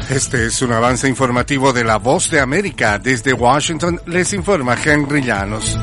Este es un avance informativo de La Voz de América. Desde Washington les informa Henry Llanos.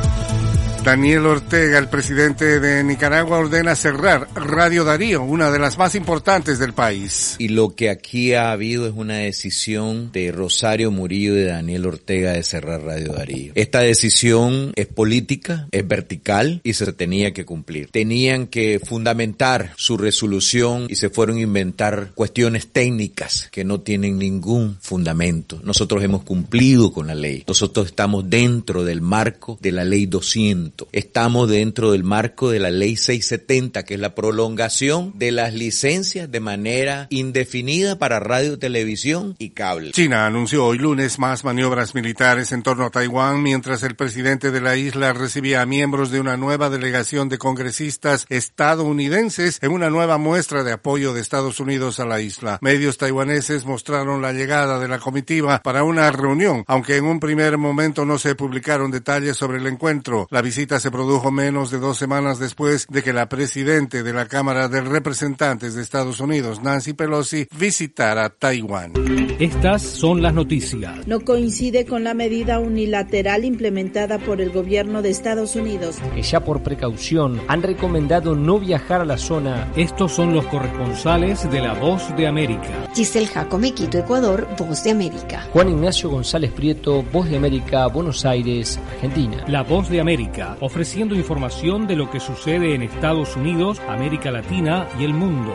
Daniel Ortega, el presidente de Nicaragua, ordena cerrar Radio Darío, una de las más importantes del país. Y lo que aquí ha habido es una decisión de Rosario Murillo y de Daniel Ortega de cerrar Radio Darío. Esta decisión es política, es vertical y se tenía que cumplir. Tenían que fundamentar su resolución y se fueron a inventar cuestiones técnicas que no tienen ningún fundamento. Nosotros hemos cumplido con la ley. Nosotros estamos dentro del marco de la ley 200. Estamos dentro del marco de la ley 670, que es la prolongación de las licencias de manera indefinida para radio, televisión y cable. China anunció hoy lunes más maniobras militares en torno a Taiwán, mientras el presidente de la isla recibía a miembros de una nueva delegación de congresistas estadounidenses en una nueva muestra de apoyo de Estados Unidos a la isla. Medios taiwaneses mostraron la llegada de la comitiva para una reunión, aunque en un primer momento no se publicaron detalles sobre el encuentro. La visita se produjo menos de 2 semanas después de que la presidente de la Cámara de Representantes de Estados Unidos, Nancy Pelosi, visitara Taiwán. Estas son las noticias. No coincide con la medida unilateral implementada por el gobierno de Estados Unidos, que ya por precaución han recomendado no viajar a la zona. Estos son los corresponsales de La Voz de América. Giselle Jacome, Quito, Ecuador, Voz de América. Juan Ignacio González Prieto, Voz de América, Buenos Aires, Argentina. La Voz de América, ofreciendo información de lo que sucede en Estados Unidos, América Latina y el mundo.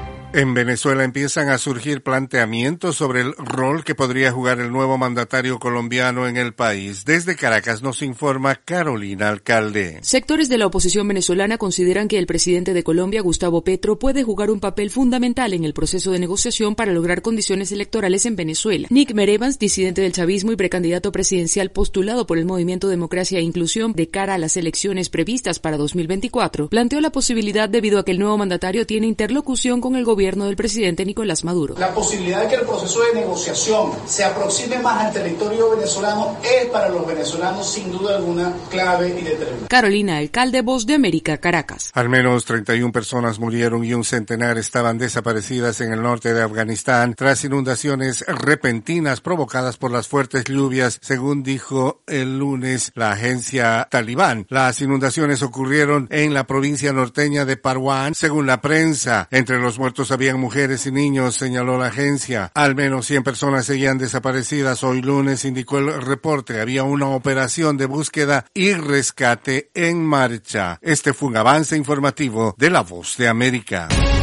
En Venezuela empiezan a surgir planteamientos sobre el rol que podría jugar el nuevo mandatario colombiano en el país. Desde Caracas nos informa Carolina Alcalde. Sectores de la oposición venezolana consideran que el presidente de Colombia, Gustavo Petro, puede jugar un papel fundamental en el proceso de negociación para lograr condiciones electorales en Venezuela. Nick Merevans, disidente del chavismo y precandidato presidencial postulado por el Movimiento Democracia e Inclusión de cara a las elecciones previstas para 2024, planteó la posibilidad debido a que el nuevo mandatario tiene interlocución con el gobierno del presidente Nicolás Maduro. La posibilidad de que el proceso de negociación se aproxime más al territorio venezolano es para los venezolanos sin duda alguna clave y determinante. Carolina Alcalde, Voz de América, Caracas. Al menos 31 personas murieron y un centenar estaban desaparecidas en el norte de Afganistán tras inundaciones repentinas provocadas por las fuertes lluvias, según dijo el lunes la agencia talibán. Las inundaciones ocurrieron en la provincia norteña de Parwan, según la prensa. Entre los muertos habían mujeres y niños, señaló la agencia. Al menos 100 personas seguían desaparecidas. Hoy lunes, indicó el reporte, había una operación de búsqueda y rescate en marcha. Este fue un avance informativo de La Voz de América.